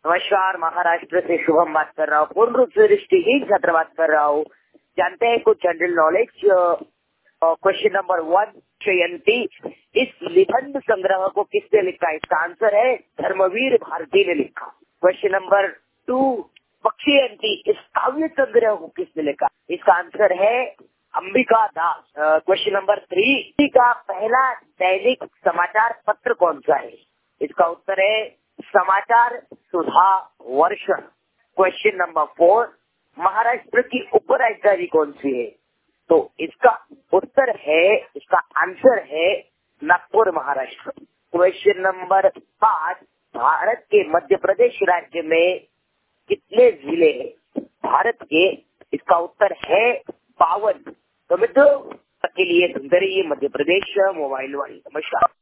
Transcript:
नमस्कार, महाराष्ट्र से शुभम बात कर रहा हूँ। पूर्ण रूप से दृष्टिहीन छात्र बात कर रहा हूँ। जानते हैं कुछ जनरल नॉलेज। क्वेश्चन नंबर 1, जयंती इस निबंध संग्रह को किसने लिखा? इसका आंसर है धर्मवीर भारती ने लिखा। क्वेश्चन नंबर 2, पक्षियंती इस काव्य संग्रह को किसने लिखा? इसका आंसर है अंबिका दास। क्वेश्चन नंबर 3, का पहला दैनिक समाचार पत्र कौन सा है? इसका उत्तर है समाचार सुधा वर्षण। क्वेश्चन नंबर 4, महाराष्ट्र की उपराजधानी कौन सी है? तो इसका उत्तर है, इसका आंसर है नागपुर, महाराष्ट्र। क्वेश्चन नंबर 5, भारत के मध्य प्रदेश राज्य में कितने जिले हैं? भारत के, इसका उत्तर है 52। तो मित्रों के लिए सुनते रहिए मध्य प्रदेश मोबाइल वाली। नमस्कार।